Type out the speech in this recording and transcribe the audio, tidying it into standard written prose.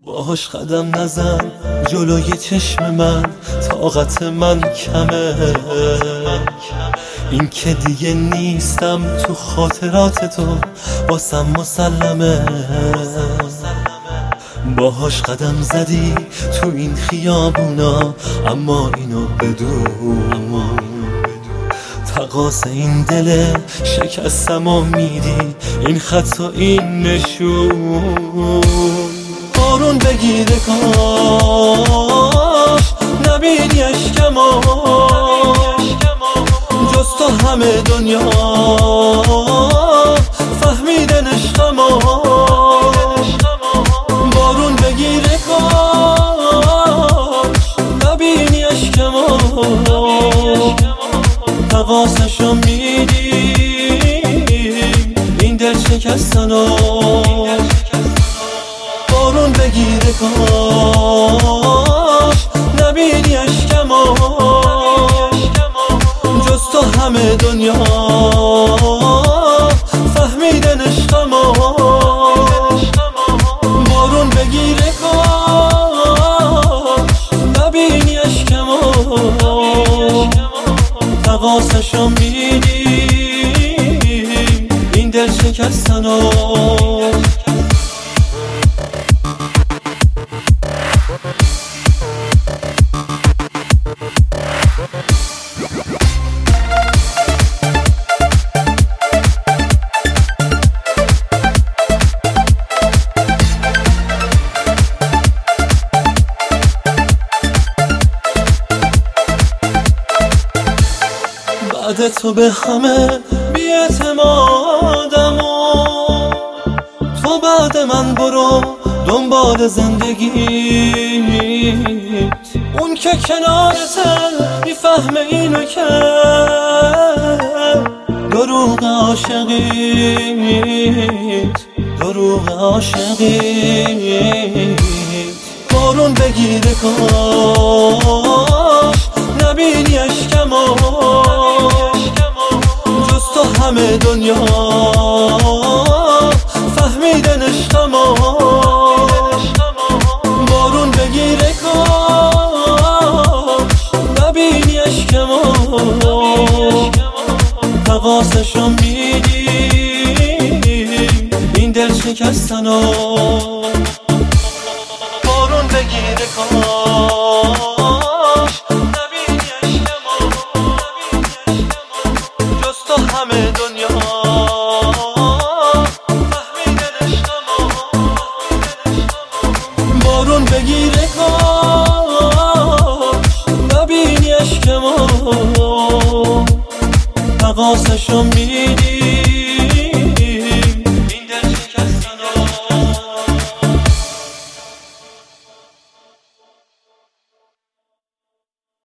باهاش قدم نزن جلوی چشم من، طاقت من کمه. این که دیگه نیستم تو خاطرات تو، واسم مسلمه. باهاش قدم زدی تو این خیابونا، اما اینو بدون تقاس این دل شکستم و میدی این خط و این نشون. بارون بگیره کاش نبینی اشکمو، جز تو همه دنیا فهمیدن عشقمو. بارون بگیره کاش نبینی اشکمو، تقاسشو میدی این دل شکستنو. بارون بگیره کاش نبینی اشکمو، جز تو همه دنیا فهمیدن عشقمو. بارون بگیره کاش نبینی اشکمو، تقاسشو میدی این دل شکستنو. بعد تو به همه بی‌اعتمادم و تو بعد من برو دنبال زندگیت. اون که کنارته میفهمه اینو که دروغ عاشقیت، دروغ عاشقیت. بارون بگیره کاش نبینی اشکمو، جز تو همه دنیا فهمیدن عشقمو. بارون بگیره کاش نبینی اشکمو، تقاسشو میدی این دل شکستنو. بارون بگیره کاش نبینی اشکمو، جز تو همه دنیا فهمیدن عشقمو. بارون بگیره کاش نبینی اشکمو، تقاسشو میدی